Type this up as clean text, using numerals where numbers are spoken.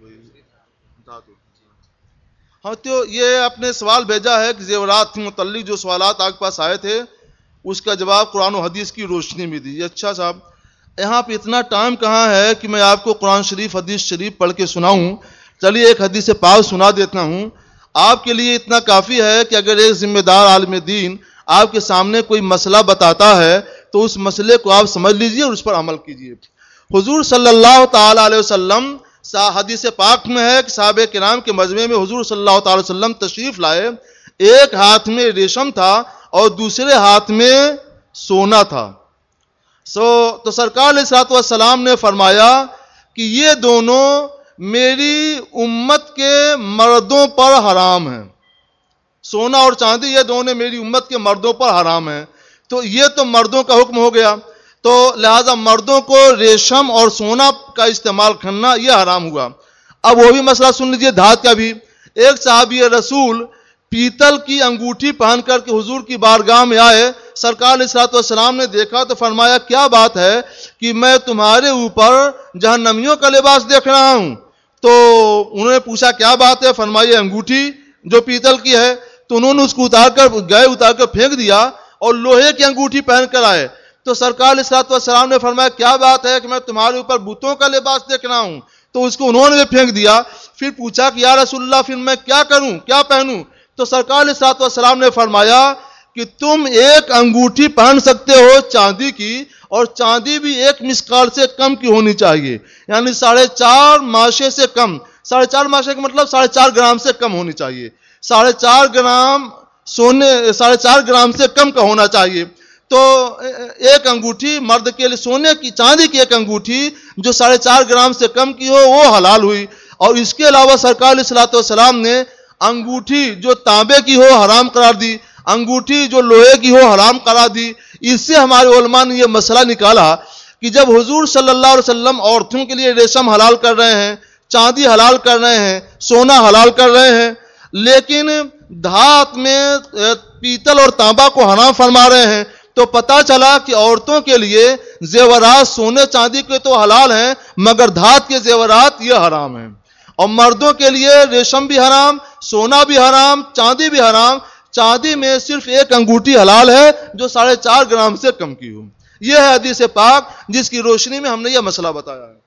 ہاں تو یہ اپنے سوال بھیجا ہے کہ زیورات کے متعلق جو سوالات آپ کے پاس آئے تھے اس کا جواب قرآن و حدیث کی روشنی میں دی. اچھا صاحب، یہاں پہ اتنا ٹائم کہاں ہے کہ میں آپ کو قرآن شریف حدیث شریف پڑھ کے سناؤں. چلیے ایک حدیث پاک سنا دیتا ہوں. آپ کے لیے اتنا کافی ہے کہ اگر ایک ذمہ دار عالم دین آپ کے سامنے کوئی مسئلہ بتاتا ہے تو اس مسئلے کو آپ سمجھ لیجئے اور اس پر عمل کیجئے. حضور صلی اللہ تعالی علیہ وسلم حدیث پاک میں ہے کہ صحابہ کرام کے مجمع میں حضور صلی اللہ تعالی وسلم تشریف لائے. ایک ہاتھ میں ریشم تھا اور دوسرے ہاتھ میں سونا تھا. تو سرکار علیہ الصلوۃ والسلام نے فرمایا کہ یہ دونوں میری امت کے مردوں پر حرام ہیں. سونا اور چاندی یہ دونوں میری امت کے مردوں پر حرام ہیں. تو یہ تو مردوں کا حکم ہو گیا، تو لہذا مردوں کو ریشم اور سونا کا استعمال کرنا یہ حرام ہوا. اب وہ بھی مسئلہ سن لیجئے دھات کا بھی. ایک صحابی رسول پیتل کی انگوٹھی پہن کر کے حضور کی بارگاہ میں آئے. سرکار علیہ الصلوۃ والسلام نے دیکھا تو فرمایا کیا بات ہے کہ میں تمہارے اوپر جہنمیوں کا لباس دیکھ رہا ہوں. تو انہوں نے پوچھا کیا بات ہے؟ فرمایا انگوٹھی جو پیتل کی ہے. تو انہوں نے اس کو اتار کر پھینک دیا اور لوہے کی انگوٹھی پہن کر آئے. تو سرکار علیہ الصلوۃ والسلام نے فرمایا کیا بات ہے کہ میں تمہارے اوپر بتوں کا لباس دیکھ رہا ہوں. تو اس کو انہوں نے بھی پھینک دیا. پھر پوچھا کہ یا رسول اللہ پھر میں کیا کروں، کیا پہنوں؟ تو سرکار علیہ الصلوۃ والسلام نے فرمایا کہ تم ایک انگوٹھی پہن سکتے ہو چاندی کی، اور چاندی بھی ایک مسقال سے کم کی ہونی چاہیے، یعنی 4.5 ماشے سے کم. 4.5 ماشے کا مطلب 4.5 گرام سے کم ہونی چاہیے. 4.5 گرام سونے 4.5 گرام سے کم کا ہونا چاہیے. تو ایک انگوٹھی مرد کے لیے سونے کی چاندی کی ایک انگوٹھی جو 4.5 گرام سے کم کی ہو وہ حلال ہوئی. اور اس کے علاوہ سرکار علیہ الصلوۃ والسلام نے انگوٹھی جو تانبے کی ہو حرام قرار دی، انگوٹھی جو لوہے کی ہو حرام قرار دی. اس سے ہمارے علماء نے یہ مسئلہ نکالا کہ جب حضور صلی اللہ علیہ وسلم عورتوں کے لیے ریشم حلال کر رہے ہیں، چاندی حلال کر رہے ہیں، سونا حلال کر رہے ہیں، لیکن دھات میں پیتل اور تانبا کو حرام فرما رہے ہیں، تو پتا چلا کہ عورتوں کے لیے زیورات سونے چاندی کے تو حلال ہیں مگر دھات کے زیورات یہ حرام ہیں. اور مردوں کے لیے ریشم بھی حرام، سونا بھی حرام، چاندی بھی حرام. چاندی میں صرف ایک انگوٹھی حلال ہے جو 4.5 گرام سے کم کی ہو. یہ ہے حدیث پاک جس کی روشنی میں ہم نے یہ مسئلہ بتایا ہے.